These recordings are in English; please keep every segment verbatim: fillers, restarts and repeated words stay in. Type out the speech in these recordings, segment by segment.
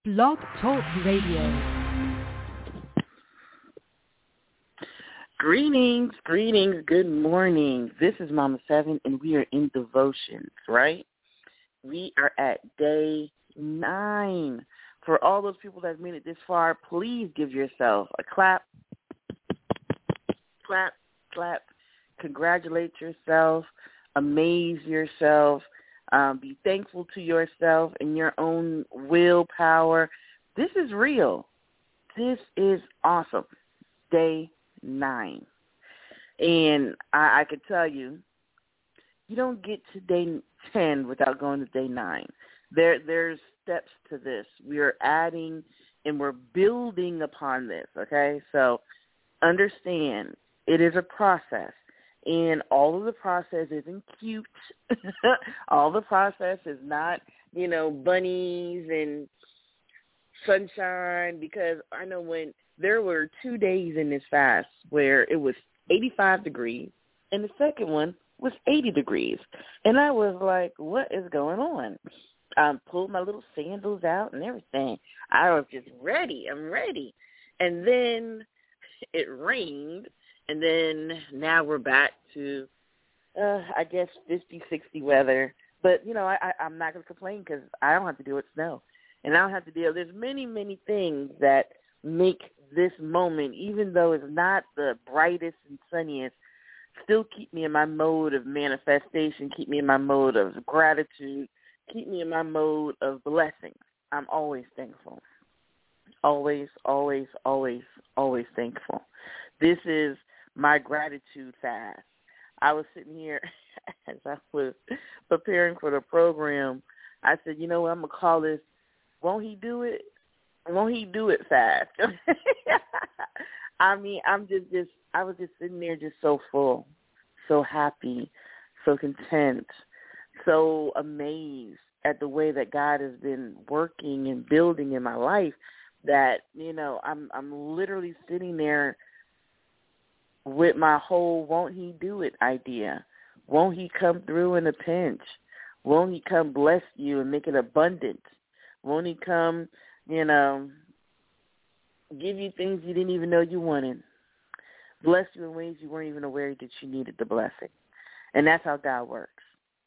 Blog Talk Radio. Greetings, greetings, good morning. This is Mama Seven, and we are in devotions, right? We are at day nine. For all those people that have made it this far, please give yourself a clap, clap, clap. Congratulate yourself, amaze yourself, um, be thankful to yourself and your own willpower. This is real. This is awesome. Day nine. And I, I could tell you, you don't get to day ten without going to day nine. There, there's steps to this. We are adding and we're building upon this, okay? So understand, it is a process. And all of the process isn't cute. All the process is not, you know, bunnies and sunshine, because I know when there were two days in this fast where it was eighty-five degrees and the second one was eighty degrees. And I was like, what is going on? I pulled my little sandals out and everything. I was just ready. I'm ready. And then it rained. And then now we're back to, uh, I guess, fifty, sixty weather. But, you know, I, I, I'm not going to complain because I don't have to deal with snow. And I don't have to deal. There's many, many things that make this moment, even though it's not the brightest and sunniest, still keep me in my mode of manifestation, keep me in my mode of gratitude, keep me in my mode of blessings. I'm always thankful. Always, always, always, always thankful. This is my gratitude fast. I was sitting here as I was preparing for the program. I said, you know what, I'm going to call this, won't he do it? Won't he do it fast? I mean, I'm just, just, I was just sitting there just so full, so happy, so content, so amazed at the way that God has been working and building in my life that, you know, I'm, I'm literally sitting there with my whole won't he do it idea. Won't he come through in a pinch? Won't he come bless you and make it abundant? Won't he come, you know, give you things you didn't even know you wanted? Bless you in ways you weren't even aware that you needed the blessing. And that's how God works.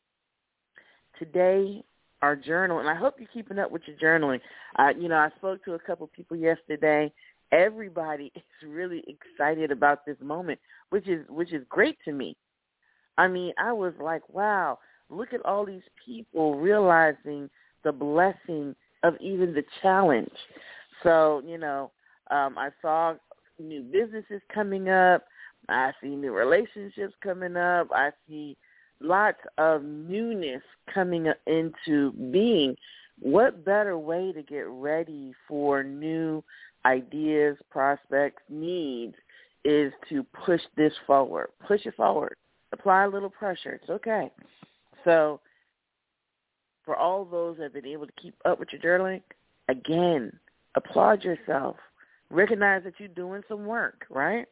Today, our journal, and I hope you're keeping up with your journaling. Uh, you know, I spoke to a couple people yesterday. Everybody is really excited about this moment, which is which is great to me. I mean, I was like, wow, look at all these people realizing the blessing of even the challenge. So, you know, um, I saw new businesses coming up. I see new relationships coming up. I see lots of newness coming into being. What better way to get ready for new ideas, prospects, needs is to push this forward. Push it forward. Apply a little pressure. It's okay. So for all those that have been able to keep up with your journaling, again, applaud yourself. Recognize that you're doing some work, right?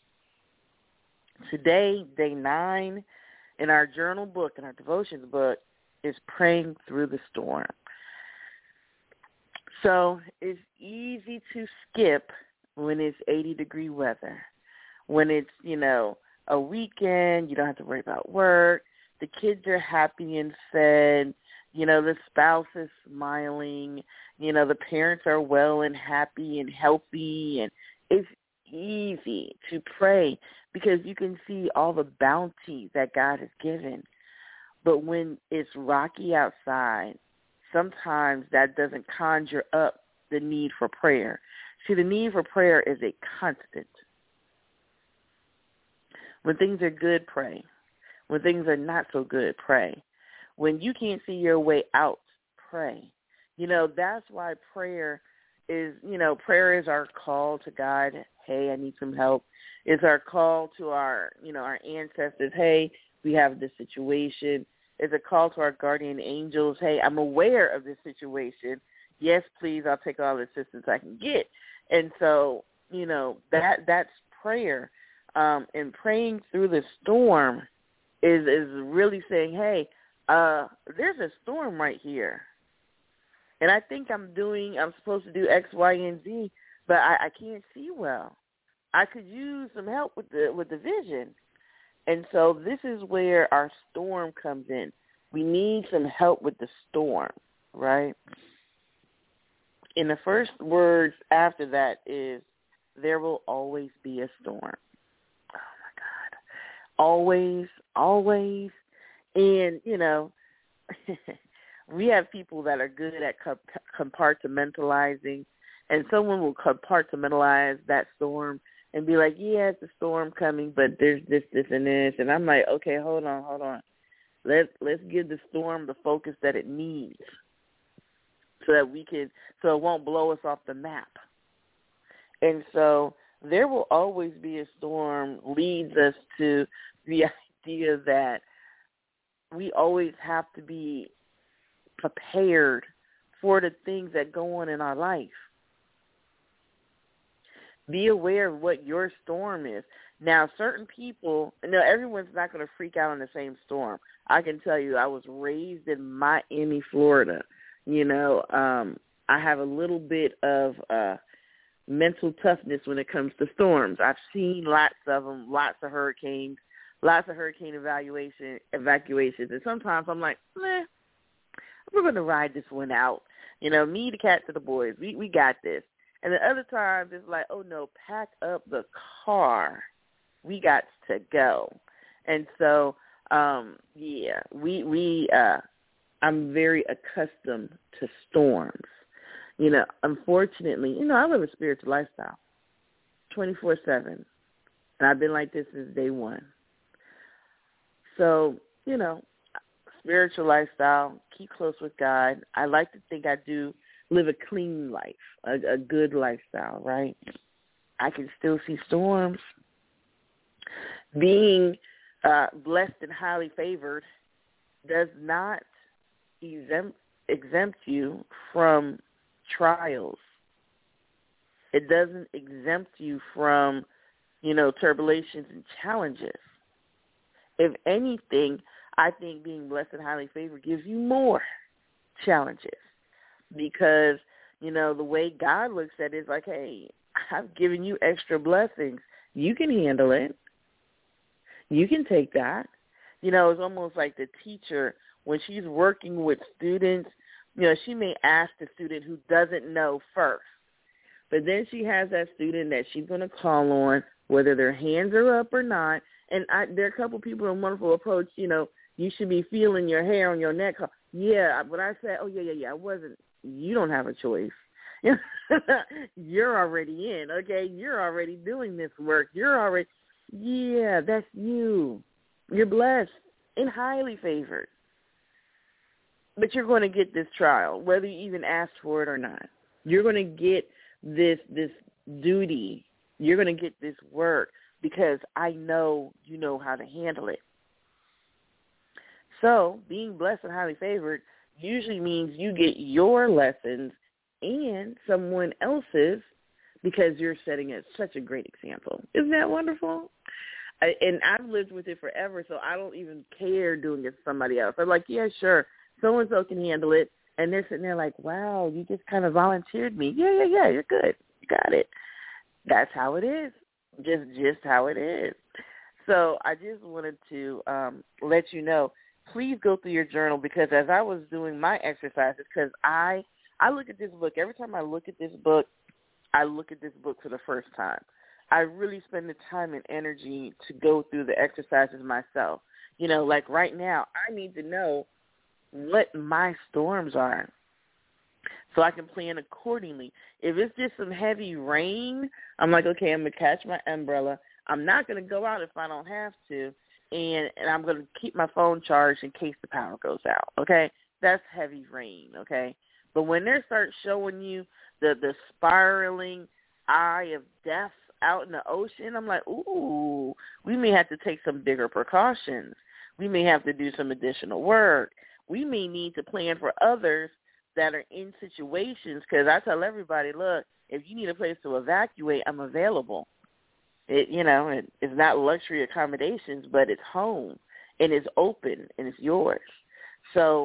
Today, day nine in our journal book, in our devotions book, is praying through the storm. So it's easy to skip when it's eighty-degree weather. When it's, you know, a weekend, you don't have to worry about work. The kids are happy and fed. You know, the spouse is smiling. You know, the parents are well and happy and healthy. And it's easy to pray because you can see all the bounty that God has given. But when it's rocky outside, sometimes that doesn't conjure up the need for prayer. See, the need for prayer is a constant. When things are good, pray. When things are not so good, pray. When you can't see your way out, pray. You know, that's why prayer is, you know, prayer is our call to God. Hey, I need some help. It's our call to our, you know, our ancestors. Hey, we have this situation. It's a call to our guardian angels. Hey, I'm aware of this situation. Yes, please, I'll take all the assistance I can get. And so, you know, that that's prayer. Um, and praying through the storm is is really saying, hey, uh, there's a storm right here. And I think I'm doing, I'm supposed to do X, Y, and Z, but I, I can't see well. I could use some help with the with the vision. And so this is where our storm comes in. We need some help with the storm, right? And the first words after that is, there will always be a storm. Oh, my God. Always, always. And, you know, we have people that are good at compartmentalizing, and someone will compartmentalize that storm and be like, yeah, it's a storm coming, but there's this, this, and this. And I'm like, okay, hold on, hold on. Let's, let's give the storm the focus that it needs so that we can, so it won't blow us off the map. And so there will always be a storm leads us to the idea that we always have to be prepared for the things that go on in our life. Be aware of what your storm is. Now, certain people, you know, everyone's not going to freak out on the same storm. I can tell you, I was raised in Miami, Florida. You know, um, I have a little bit of uh, mental toughness when it comes to storms. I've seen lots of them, lots of hurricanes, lots of hurricane evacuation, evacuations. And sometimes I'm like, meh, we're going to ride this one out. You know, me, the cats, and the boys, we, we got this. And the other times it's like, oh, no, pack up the car. We got to go. And so, um, yeah, we, we uh, I'm very accustomed to storms. You know, unfortunately, you know, I live a spiritual lifestyle, twenty-four seven, and I've been like this since day one. So, you know, spiritual lifestyle, keep close with God. I like to think I do live a clean life, a, a good lifestyle, right? I can still see storms. Being uh, blessed and highly favored does not exempt, exempt you from trials. It doesn't exempt you from, you know, turbulations and challenges. If anything, I think being blessed and highly favored gives you more challenges because, you know, the way God looks at it is like, hey, I've given you extra blessings. You can handle it. You can take that. You know, it's almost like the teacher, when she's working with students, you know, she may ask the student who doesn't know first. But then she has that student that she's going to call on, whether their hands are up or not. And I, there are a couple people in Wonderful Approach, you know, you should be feeling your hair on your neck. Yeah, but I said, oh, yeah, yeah, yeah, I wasn't. You don't have a choice. You're already in, okay? You're already doing this work. You're already, yeah, that's you. You're blessed and highly favored. But you're going to get this trial, whether you even ask for it or not. You're going to get this this duty. You're going to get this work because I know you know how to handle it. So being blessed and highly favored usually means you get your lessons and someone else's because you're setting a, such a great example. Isn't that wonderful? I, and I've lived with it forever, so I don't even care doing it to somebody else. I'm like, yeah, sure, so-and-so can handle it. And they're sitting there like, wow, you just kind of volunteered me. Yeah, yeah, yeah, you're good. You got it. That's how it is, just just how it is. So I just wanted to um, let you know, please go through your journal because as I was doing my exercises, because I, I look at this book, every time I look at this book, I look at this book for the first time. I really spend the time and energy to go through the exercises myself. You know, like right now, I need to know what my storms are so I can plan accordingly. If it's just some heavy rain, I'm like, okay, I'm going to catch my umbrella. I'm not going to go out if I don't have to, and, and I'm going to keep my phone charged in case the power goes out, okay? That's heavy rain, okay? But when they start showing you the, the spiraling eye of death out in the ocean, I'm like, ooh, we may have to take some bigger precautions. We may have to do some additional work. We may need to plan for others that are in situations because I tell everybody, look, if you need a place to evacuate, I'm available. It, you know, it, it's not luxury accommodations, but it's home, and it's open, and it's yours. So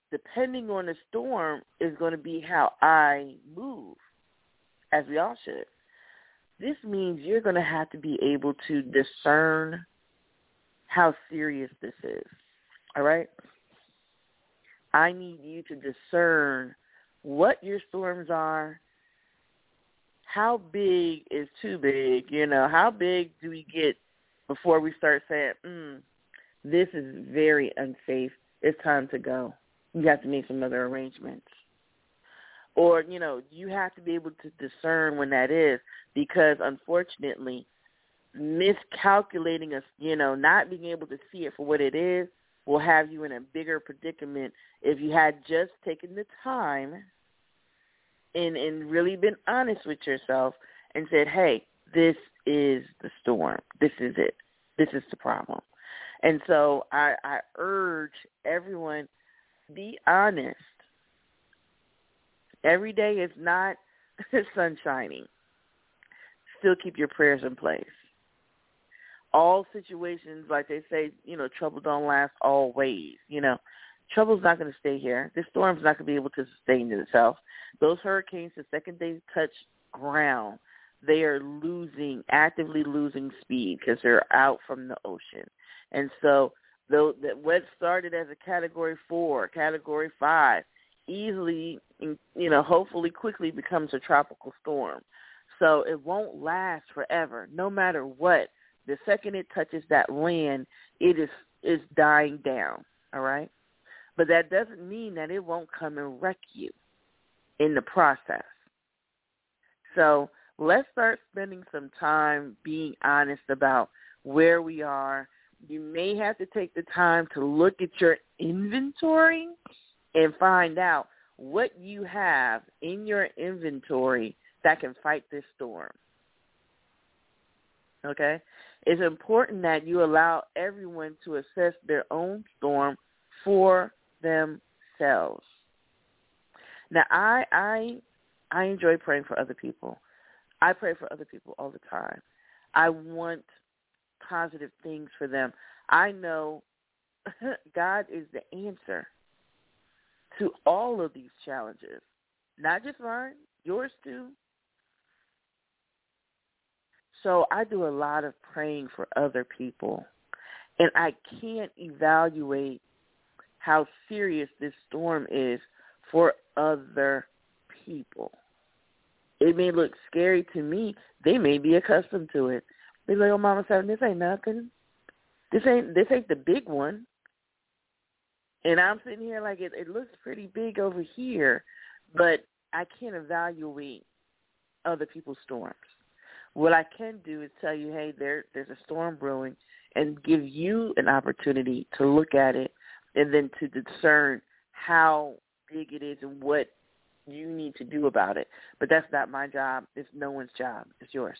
depending on the storm is going to be how I move, as we all should. This means you're going to have to be able to discern how serious this is, all right? I need you to discern what your storms are, how big is too big, you know, how big do we get before we start saying, mm, this is very unsafe, it's time to go. You have to make some other arrangements. Or, you know, you have to be able to discern when that is, because unfortunately, miscalculating us, you know, not being able to see it for what it is will have you in a bigger predicament if you had just taken the time and, and really been honest with yourself and said, hey, this is the storm. This is it. This is the problem. And so I, I urge everyone, be honest. Every day is not sun shining. Still keep your prayers in place. All situations, like they say, you know, trouble don't last always. You know, trouble's not going to stay here. This storm's not going to be able to sustain itself. Those hurricanes, the second they touch ground, they are losing, actively losing speed because they're out from the ocean. And so though that what started as a Category four, Category five, easily, you know, hopefully quickly becomes a tropical storm. So it won't last forever, no matter what. The second it touches that land, it is is dying down, all right? But that doesn't mean that it won't come and wreck you in the process. So let's start spending some time being honest about where we are. You may have to take the time to look at your inventory and find out what you have in your inventory that can fight this storm. Okay? It's important that you allow everyone to assess their own storm for themselves. Now, I I I enjoy praying for other people. I pray for other people all the time. I want positive things for them. I know God is the answer to all of these challenges, not just mine, yours too. So I do a lot of praying for other people, and I can't evaluate how serious this storm is for other people. It may look scary to me. They may be accustomed to it. They're like, oh, Mama Seven, this ain't nothing. This ain't this ain't the big one. And I'm sitting here like it, it looks pretty big over here, but I can't evaluate other people's storms. What I can do is tell you, hey, there there's a storm brewing, and give you an opportunity to look at it and then to discern how big it is and what you need to do about it. But that's not my job. It's no one's job. It's yours.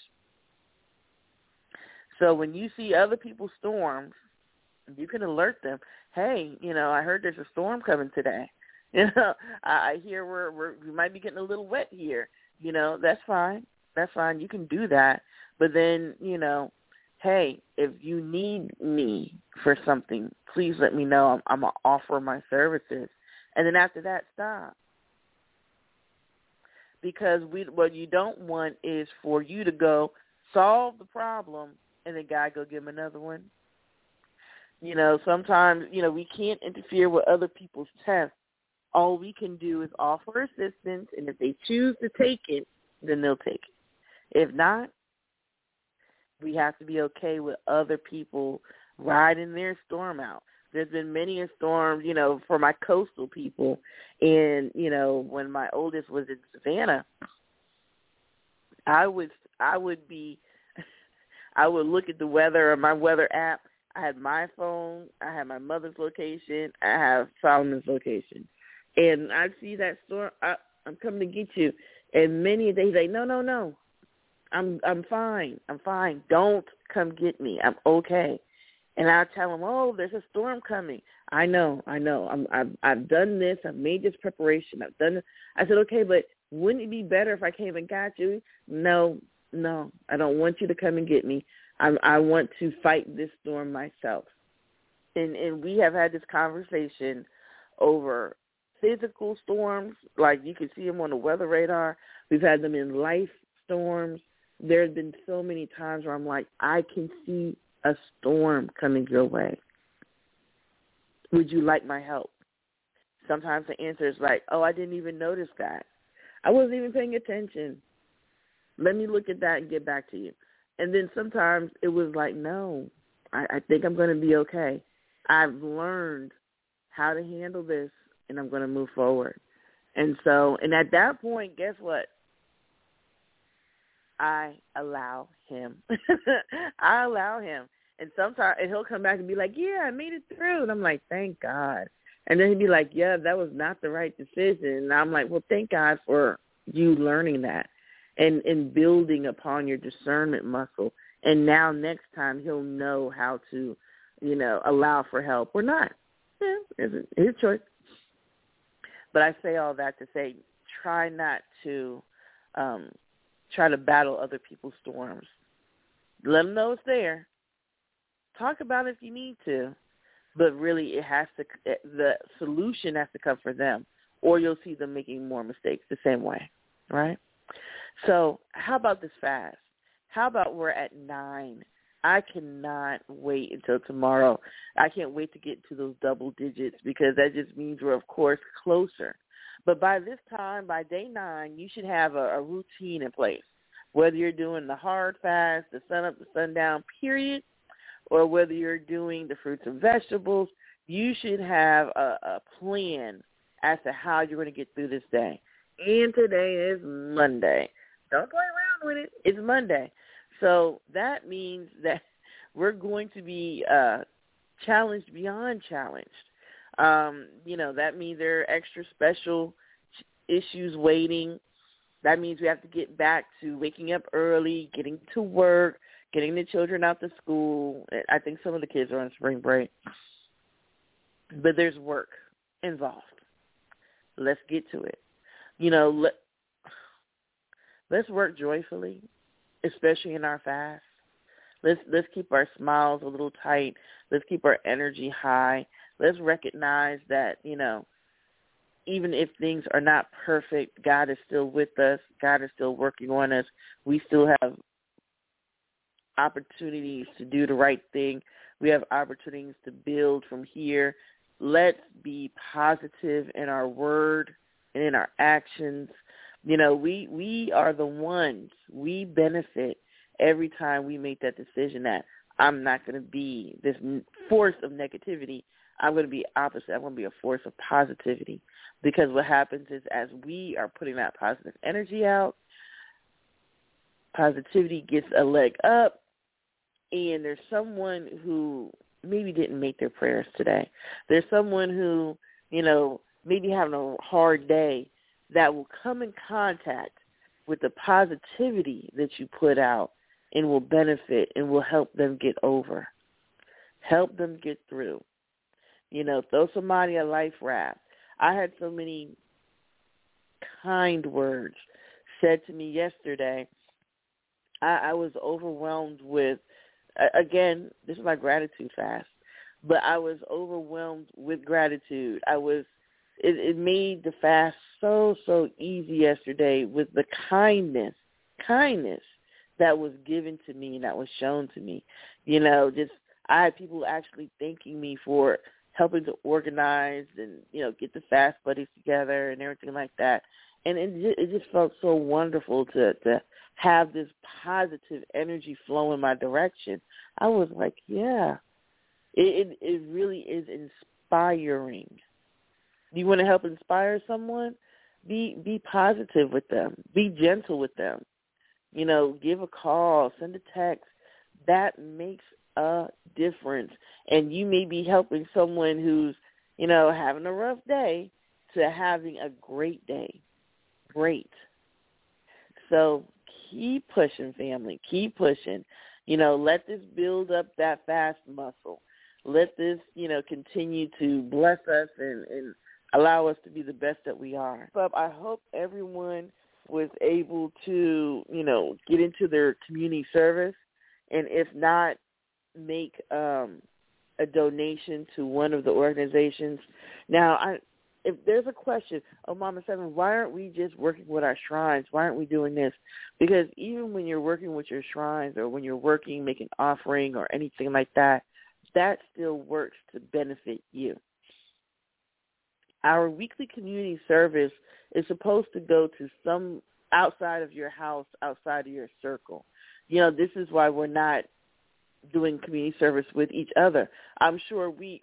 So when you see other people's storms, you can alert them, hey, you know, I heard there's a storm coming today. You know, I hear we're, we're we might be getting a little wet here. You know, that's fine. That's fine. You can do that. But then, you know, hey, if you need me for something, please let me know. I'm, I'm going to offer my services. And then after that, stop. Because we, what you don't want is for you to go solve the problem and the guy go give him another one. You know, sometimes, you know, we can't interfere with other people's tests. All we can do is offer assistance, and if they choose to take it, then they'll take it. If not, we have to be okay with other people riding their storm out. There's been many a storm, you know, for my coastal people. And, you know, when my oldest was in Savannah, I would, I would be, I would look at the weather on my weather app. I had my phone. I had my mother's location. I have Solomon's location. And I'd see that storm. I, I'm coming to get you. And many days, like, no, no, no. I'm I'm fine. I'm fine. Don't come get me. I'm okay. And I'll tell them, oh, there's a storm coming. I know, I know. I'm, I've I've done this. I've made this preparation. I've done it. I said, okay, but wouldn't it be better if I came and got you? No, no. I don't want you to come and get me. I I want to fight this storm myself. And and we have had this conversation over physical storms, like you can see them on the weather radar. We've had them in life storms. There's been so many times where I'm like, I can see a storm coming your way. Would you like my help? Sometimes the answer is like, oh, I didn't even notice that. I wasn't even paying attention. Let me look at that and get back to you. And then sometimes it was like, no, I, I think I'm going to be okay. I've learned how to handle this, and I'm going to move forward. And so, and at that point, guess what? I allow him. I allow him. And sometimes and he'll come back and be like, yeah, I made it through. And I'm like, thank God. And then he'd be like, yeah, that was not the right decision. And I'm like, well, thank God for you learning that and, and building upon your discernment muscle. And now next time he'll know how to, you know, allow for help or not. Yeah, it's his choice. But I say all that to say, try not to um, try to battle other people's storms. Let them know it's there. Talk about it if you need to, but really it has to. The solution has to come for them, or you'll see them making more mistakes the same way, right? So how about this fast? How about we're at nine? I cannot wait until tomorrow. I can't wait to get to those double digits because that just means we're, of course, closer. But by this time, by day nine, you should have a, a routine in place, whether you're doing the hard fast, the sun up, the sundown period, or whether you're doing the fruits and vegetables. You should have a, a plan as to how you're going to get through this day. And today is Monday. Don't play around with it. It's Monday. So that means that we're going to be uh, challenged beyond challenged. Um, you know, that means there are extra special issues waiting. That means we have to get back to waking up early, getting to work, getting the children out to school. I think some of the kids are on spring break. But there's work involved. Let's get to it. You know, let, let's work joyfully, especially in our fast. Let's let's keep our smiles a little tight. Let's keep our energy high. Let's recognize that, you know, even if things are not perfect, God is still with us. God is still working on us. We still have opportunities to do the right thing. We have opportunities to build from here. Let's be positive in our word and in our actions. You know, we, we are the ones, we benefit every time we make that decision that I'm not going to be this force of negativity. I'm going to be opposite. I'm going to be a force of positivity, because what happens is as we are putting that positive energy out, positivity gets a leg up, and there's someone who maybe didn't make their prayers today. There's someone who, you know, maybe having a hard day that will come in contact with the positivity that you put out and will benefit and will help them get over, help them get through. You know, throw somebody a life raft. I had so many kind words said to me yesterday. I, I was overwhelmed with, again, this is my gratitude fast, but I was overwhelmed with gratitude. I was, it, it made the fast so, so easy yesterday with the kindness, kindness that was given to me and that was shown to me. You know, just, I had people actually thanking me for helping to organize and, you know, get the fast buddies together and everything like that. And it just, it just felt so wonderful to, to have this positive energy flow in my direction. I was like, yeah, it, it, it really is inspiring. You want to help inspire someone? Be be positive with them. Be gentle with them. You know, give a call, send a text. That makes a difference. And you may be helping someone who's, you know, having a rough day to having a great day. Great. So keep pushing, family. Keep pushing. You know, let this build up that fast muscle. Let this, you know, continue to bless us and, and allow us to be the best that we are. So I hope everyone was able to, you know, get into their community service, and if not, make um, a donation to one of the organizations. Now, I if there's a question, oh, Mama Seven, why aren't we just working with our shrines? Why aren't we doing this? Because even when you're working with your shrines or when you're working, making offering or anything like that, that still works to benefit you. Our weekly community service is supposed to go to some outside of your house, outside of your circle. You know, this is why we're not doing community service with each other. I'm sure we,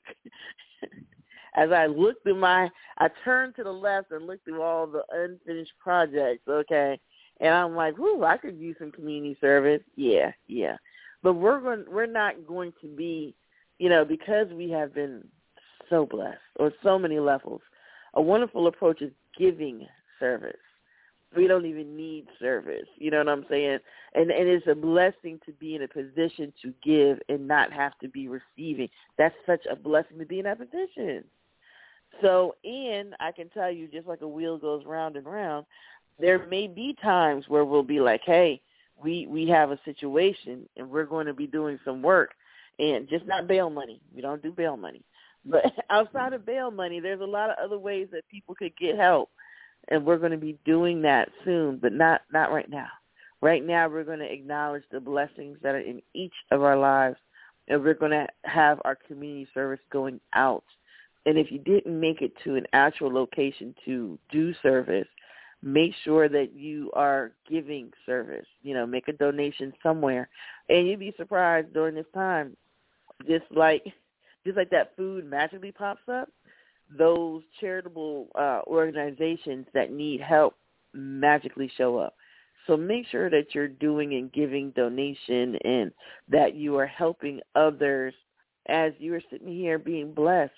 as I looked through my, I turned to the left and looked through all the unfinished projects, okay, and I'm like, whoo, I could use some community service. Yeah, yeah. But we're going, we're not going to be, you know, because we have been so blessed on so many levels. A wonderful approach is giving service. We don't even need service. You know what I'm saying? And and it's a blessing to be in a position to give and not have to be receiving. That's such a blessing to be in that position. So, and I can tell you, just like a wheel goes round and round, there may be times where we'll be like, hey, we, we have a situation and we're going to be doing some work, and just not bail money. We don't do bail money. But outside of bail money, there's a lot of other ways that people could get help. And we're going to be doing that soon, but not, not right now. Right now, we're going to acknowledge the blessings that are in each of our lives, and we're going to have our community service going out. And if you didn't make it to an actual location to do service, make sure that you are giving service. You know, make a donation somewhere. And you'd be surprised during this time, just like just like that food magically pops up, those charitable uh, organizations that need help magically show up. So make sure that you're doing and giving donation and that you are helping others as you are sitting here being blessed.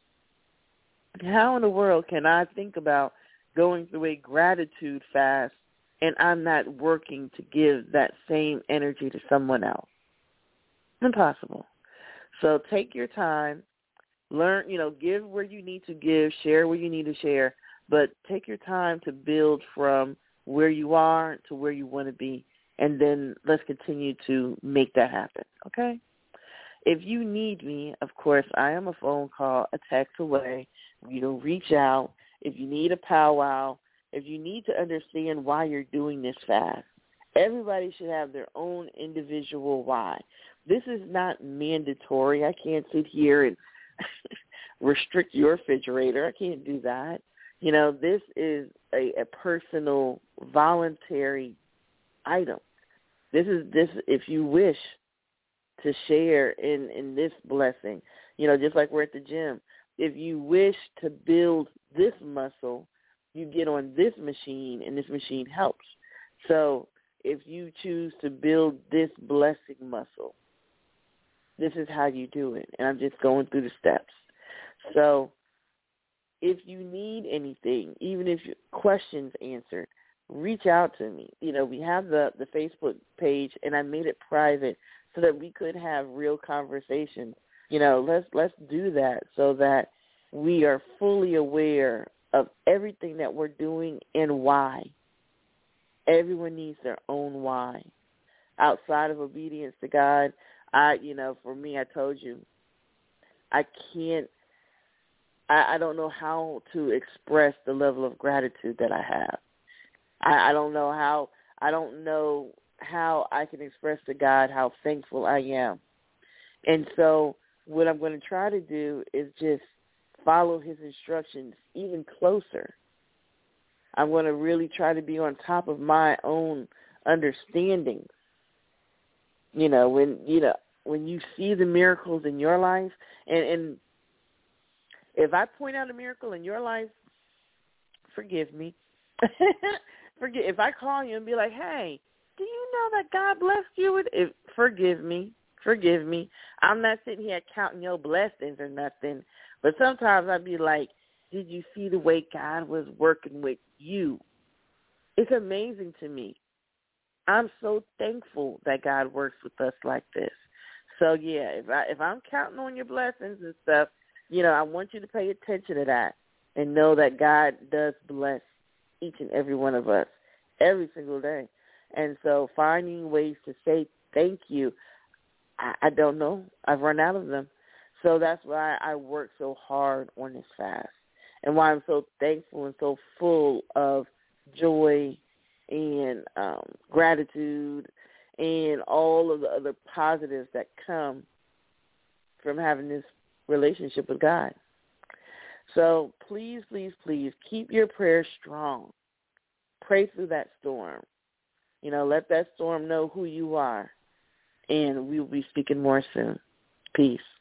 How in the world can I think about going through a gratitude fast and I'm not working to give that same energy to someone else? Impossible. So take your time. Learn, you know, give where you need to give, share where you need to share, but take your time to build from where you are to where you want to be, and then let's continue to make that happen, okay? If you need me, of course, I am a phone call, a text away. You know, reach out. If you need a powwow, if you need to understand why you're doing this fast, everybody should have their own individual why. This is not mandatory. I can't sit here and restrict your refrigerator. I can't do that. You know, this is a, a personal, voluntary item. This is this. If you wish to share in, in this blessing, you know, just like we're at the gym, if you wish to build this muscle, you get on this machine, and this machine helps. So if you choose to build this blessing muscle, this is how you do it. And I'm just going through the steps. So if you need anything, even if your questions answered, reach out to me. You know, we have the, the Facebook page, and I made it private so that we could have real conversations. You know, let's let's do that so that we are fully aware of everything that we're doing and why. Everyone needs their own why. Outside of obedience to God, I, you know, for me, I told you, I can't, I, I don't know how to express the level of gratitude that I have. I, I don't know how, I don't know how I can express to God how thankful I am. And so what I'm going to try to do is just follow his instructions even closer. I'm going to really try to be on top of my own understandings. You know, when you know when you see the miracles in your life, and, and if I point out a miracle in your life, forgive me. Forgive if I call you and be like, "Hey, do you know that God blessed you with it?" Forgive me, forgive me. I'm not sitting here counting your blessings or nothing, but sometimes I'd be like, "Did you see the way God was working with you?" It's amazing to me. I'm so thankful that God works with us like this. So, yeah, if, I, if I'm counting on your blessings and stuff, you know, I want you to pay attention to that and know that God does bless each and every one of us every single day. And so finding ways to say thank you, I, I don't know. I've run out of them. So that's why I work so hard on this fast. and why I'm so thankful and so full of joy and um, gratitude and all of the other positives that come from having this relationship with God. So please, please, please keep your prayers strong. Pray through that storm. You know, let that storm know who you are. And we will be speaking more soon. Peace.